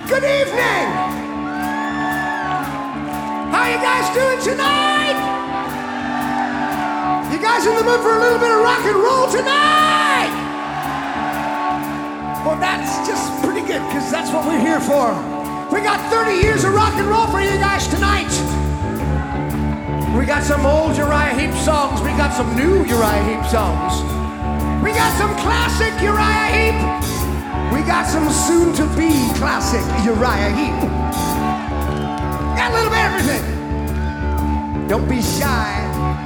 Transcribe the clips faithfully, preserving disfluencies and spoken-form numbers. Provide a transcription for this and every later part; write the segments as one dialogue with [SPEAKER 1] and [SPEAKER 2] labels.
[SPEAKER 1] Good evening! How you guys doing tonight? You guys in the mood for a little bit of rock and roll tonight? Well, that's just pretty good, because that's what we're here for. We got thirty years of rock and roll for you guys tonight. We got some old Uriah Heep songs. We got some new Uriah Heep songs. We got some classic Uriah Heep. We got some soon-to-be classic Uriah Heep. Got a little bit of everything. Don't be shy.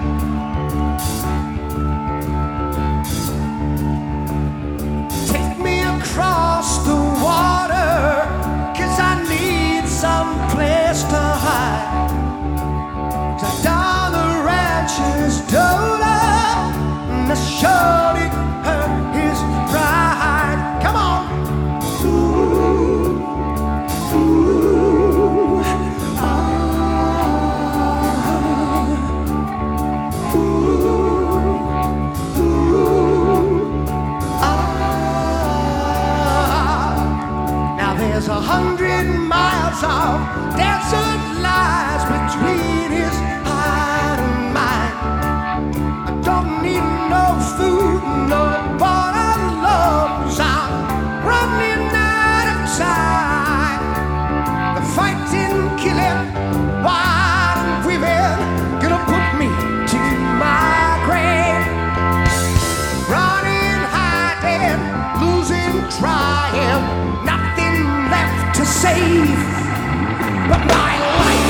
[SPEAKER 1] Take me across the water, 'cause I need some place to hide. Down the ranch's daughter, and the shorty hurt his pride. Come on. Ooh, ooh, ah, ooh, ooh, ah. Now there's a hundred miles of desert lies between his heart and mine. I don't need no food, no bottle loves. I'm running out of time. The fighting, killing, wild and weaving, gonna put me to my grave. Running, hiding, losing, trying, nothing left to save but my life.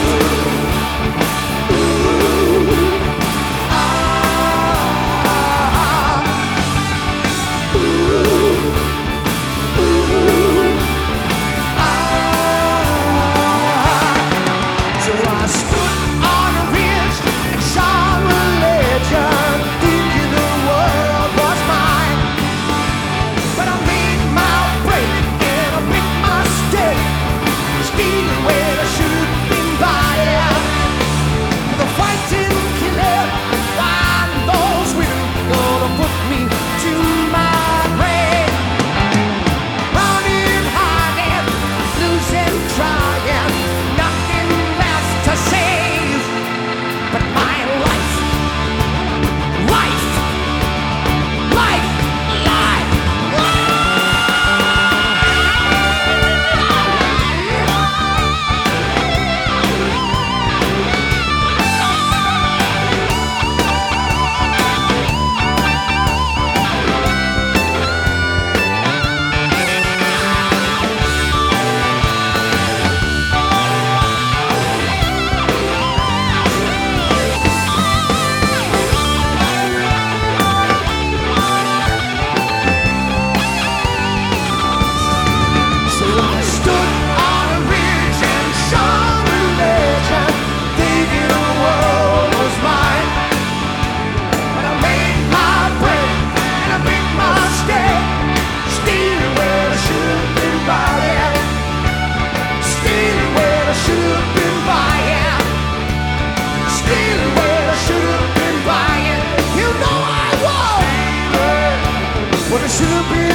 [SPEAKER 1] What it should have been.